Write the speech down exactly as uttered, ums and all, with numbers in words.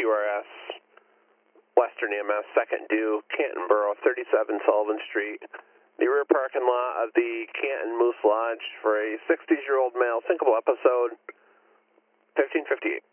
Q R S, Western E M S, second due, Canton Borough, thirty-seven Sullivan Street, the rear parking lot of the Canton Moose Lodge for a sixty-year-old male syncopal episode, fifteen fifty-eight.